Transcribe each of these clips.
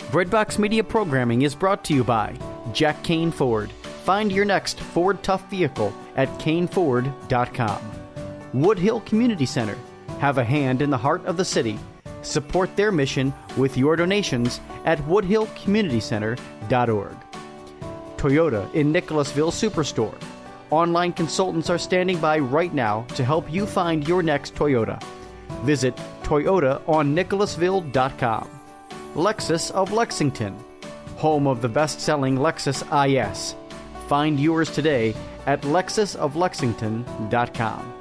Breadbox Media programming is brought to you by Jack Kane Ford. Find your next Ford Tough vehicle at caneford.com. Woodhill Community Center. Have a hand in the heart of the city. Support their mission with your donations at woodhillcommunitycenter.org. Toyota in Nicholasville Superstore. Online consultants are standing by right now to help you find your next Toyota. Visit toyotaonnicholasville.com. Lexus of Lexington, home of the best-selling Lexus IS. Find yours today at lexusoflexington.com.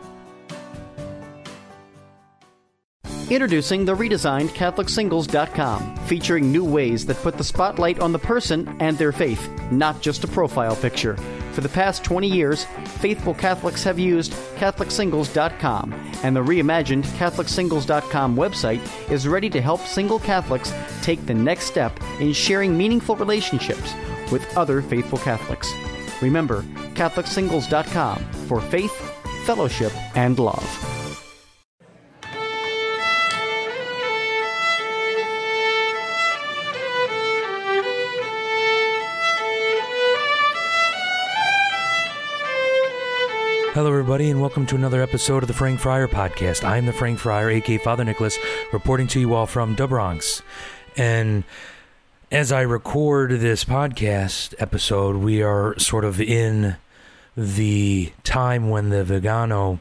Introducing the redesigned CatholicSingles.com, featuring new ways that put the spotlight on the person and their faith, not just a profile picture. For the past 20 years, faithful Catholics have used CatholicSingles.com, and the reimagined CatholicSingles.com website is ready to help single Catholics take the next step in sharing meaningful relationships with other faithful Catholics. Remember, CatholicSingles.com for faith, fellowship, and love. Hello, everybody, and welcome to another episode of the Frank Fryer Podcast. I'm the Frank Fryer, a.k.a. Father Nicholas, reporting to you all from the Bronx. And as I record this podcast episode, we are sort of in the time when the Vigano,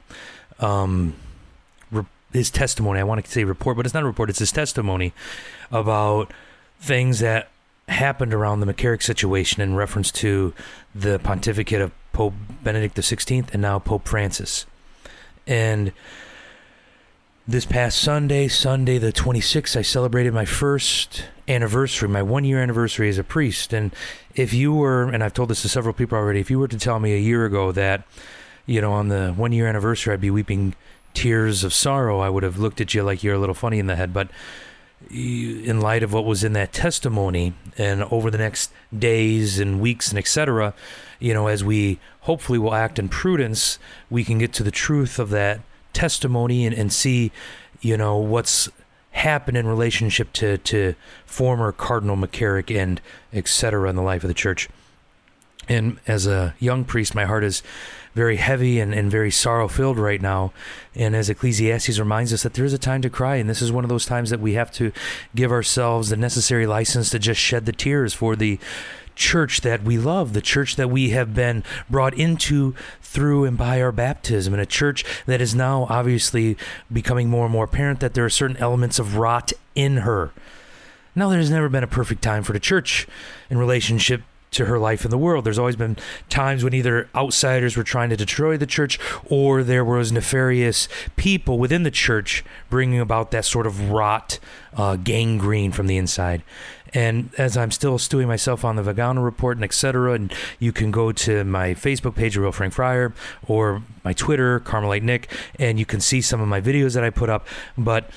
his testimony, I want to say report, but it's not a report, it's his testimony about things that happened around the McCarrick situation in reference to the pontificate of Pope Benedict XVI and now Pope Francis. And this past Sunday the 26th, I celebrated my first anniversary, my 1-year anniversary as a priest. And if you were, and I've told this to several people already, if you were to tell me a year ago that, you know, on the 1-year anniversary I'd be weeping tears of sorrow, I would have looked at you like you're a little funny in the head. But in light of what was in that testimony, and over the next days and weeks and etc., you know, as we hopefully will act in prudence, we can get to the truth of that testimony and see, you know, what's happened in relationship to former Cardinal McCarrick and etc. in the life of the church. And as a young priest, my heart is very heavy and very sorrow-filled right now. And as Ecclesiastes reminds us that there is a time to cry, and this is one of those times that we have to give ourselves the necessary license to just shed the tears for the church that we love, the church that we have been brought into through and by our baptism, and a church that is now obviously becoming more and more apparent that there are certain elements of rot in her. Now, there's never been a perfect time for the church in relationship to her life in the world. There's always been times when either outsiders were trying to destroy the church, or there was nefarious people within the church bringing about that sort of rot, gangrene from the inside. And as I'm still stewing myself on the Vigano report and etc., and you can go to my Facebook page, Real Frank Fryer, or my Twitter, Carmelite Nick, and you can see some of my videos that I put up. But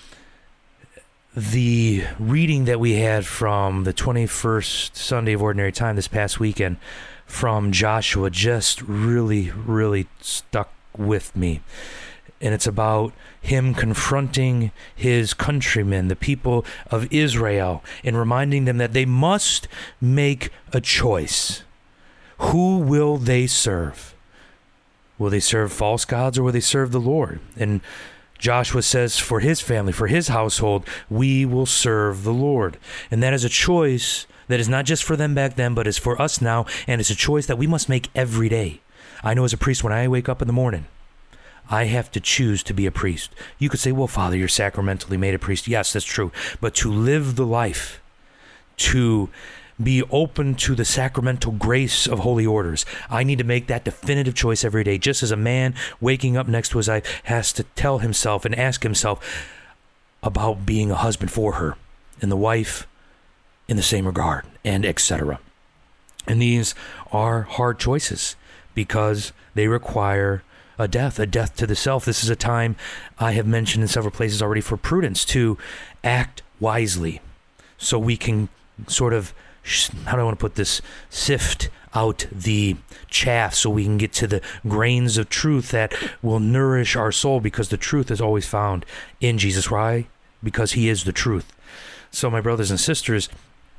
the reading that we had from the 21st Sunday of Ordinary Time this past weekend from Joshua just really, really stuck with me. And it's about him confronting his countrymen, the people of Israel, and reminding them that they must make a choice. Who will they serve? Will they serve false gods, or will they serve the Lord? And Joshua says for his family, for his household, we will serve the Lord. And that is a choice that is not just for them back then, but is for us now, and it's a choice that we must make every day. I know as a priest, when I wake up in the morning, I have to choose to be a priest. You could say, well, Father, you're sacramentally made a priest. Yes, that's true. But to live the life, to be open to the sacramental grace of holy orders, I need to make that definitive choice every day, just as a man waking up next to his wife has to tell himself and ask himself about being a husband for her, and the wife in the same regard, and etc. And these are hard choices because they require a death to the self. This is a time I have mentioned in several places already for prudence, to act wisely so we can sort of, how do I want to put this, sift out the chaff so we can get to the grains of truth that will nourish our soul, because the truth is always found in Jesus. Why? Because he is the truth. So my brothers and sisters,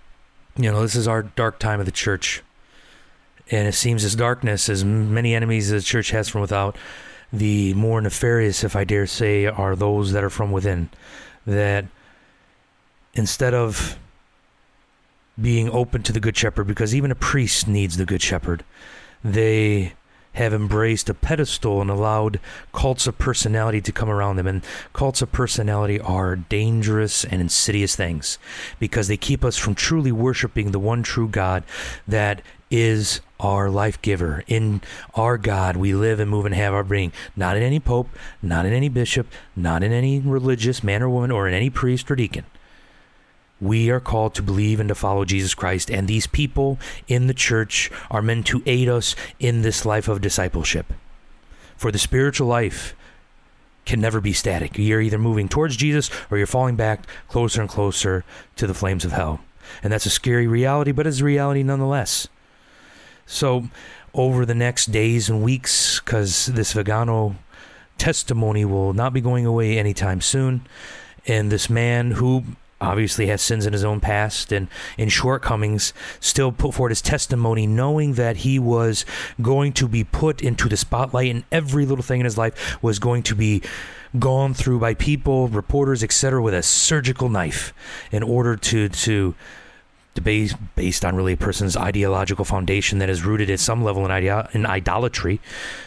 This is our dark time of the church. And it seems this darkness, as many enemies as the church has from without, the more nefarious, if I dare say, are those that are from within. That instead of being open to the Good Shepherd, because even a priest needs the Good Shepherd, they have embraced a pedestal and allowed cults of personality to come around them. And cults of personality are dangerous and insidious things because they keep us from truly worshiping the one true God that is our life giver. In our God, we live and move and have our being. Not in any pope, not in any bishop, not in any religious man or woman, or in any priest or deacon. We are called to believe and to follow Jesus Christ, and these people in the church are meant to aid us in this life of discipleship. For the spiritual life can never be static. You're either moving towards Jesus or you're falling back closer and closer to the flames of hell. And that's a scary reality, but it's a reality nonetheless. So over the next days and weeks, because this Vigano testimony will not be going away anytime soon, and this man who obviously has sins in his own past and in shortcomings, still put forward his testimony, knowing that he was going to be put into the spotlight and every little thing in his life was going to be gone through by people, reporters, etc., with a surgical knife in order to based on really a person's ideological foundation that is rooted at some level in idolatry,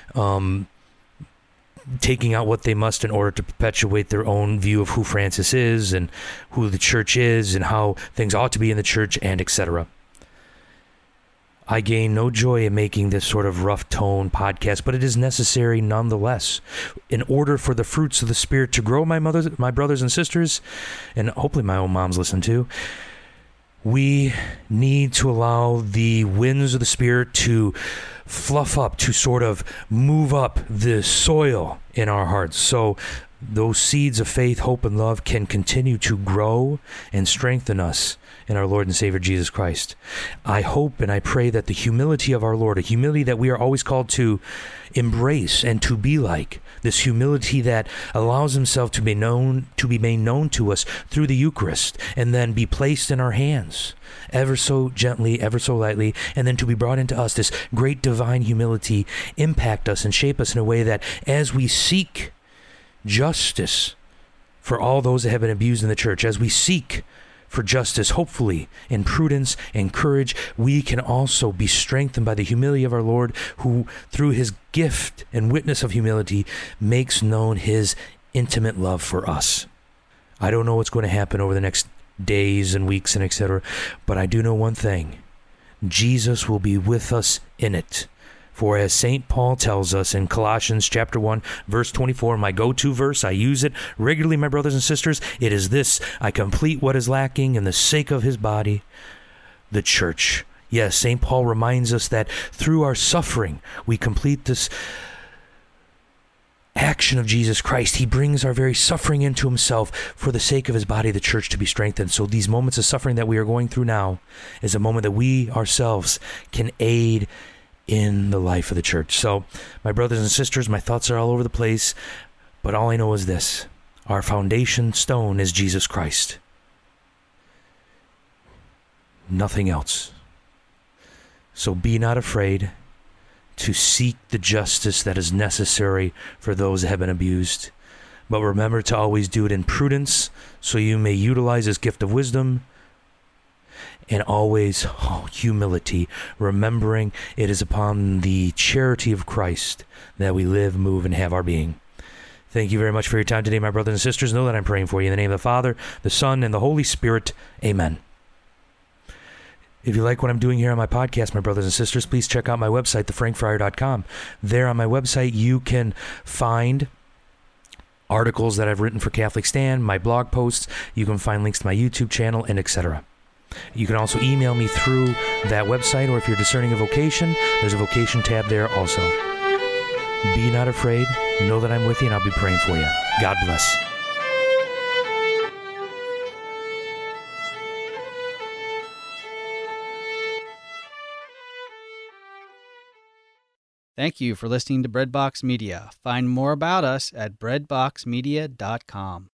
taking out what they must in order to perpetuate their own view of who Francis is and who the church is and how things ought to be in the church, and etc. I gain no joy in making this sort of rough tone podcast, but it is necessary nonetheless. In order for the fruits of the Spirit to grow, my brothers and sisters, and hopefully my own mom's listen too, we need to allow the winds of the Spirit to fluff up, to sort of move up the soil in our hearts, so those seeds of faith, hope, and love can continue to grow and strengthen us in our Lord and Savior Jesus Christ. I hope and I pray that the humility of our Lord, a humility that we are always called to embrace and to be like, this humility that allows himself to be made known to us through the Eucharist, and then be placed in our hands ever so gently, ever so lightly, and then to be brought into us, this great divine humility impact us and shape us in a way that as we seek justice for all those that have been abused in the church, as we seek for justice, hopefully in prudence and courage, we can also be strengthened by the humility of our Lord, who through his gift and witness of humility makes known his intimate love for us. I don't know what's going to happen over the next days and weeks and etc., but I do know one thing: Jesus will be with us in it. For as St. Paul tells us in Colossians chapter 1, verse 24, my go-to verse, I use it regularly, my brothers and sisters, it is this: I complete what is lacking in the sake of his body, the church. Yes, St. Paul reminds us that through our suffering, we complete this action of Jesus Christ. He brings our very suffering into himself for the sake of his body, the church, to be strengthened. So these moments of suffering that we are going through now is a moment that we ourselves can aid in the life of the church. So, my brothers and sisters, my thoughts are all over the place, but all I know is this: our foundation stone is Jesus Christ. Nothing else. So be not afraid to seek the justice that is necessary for those that have been abused. But remember to always do it in prudence, so you may utilize this gift of wisdom. And always humility, remembering it is upon the charity of Christ that we live, move, and have our being. Thank you very much for your time today, my brothers and sisters. Know that I'm praying for you in the name of the Father, the Son, and the Holy Spirit. Amen. If you like what I'm doing here on my podcast, my brothers and sisters, please check out my website, thefrankfriar.com. There on my website, you can find articles that I've written for Catholic Stand, my blog posts. You can find links to my YouTube channel, and etc. You can also email me through that website, or if you're discerning a vocation, there's a vocation tab there also. Be not afraid. Know that I'm with you, and I'll be praying for you. God bless. Thank you for listening to Breadbox Media. Find more about us at breadboxmedia.com.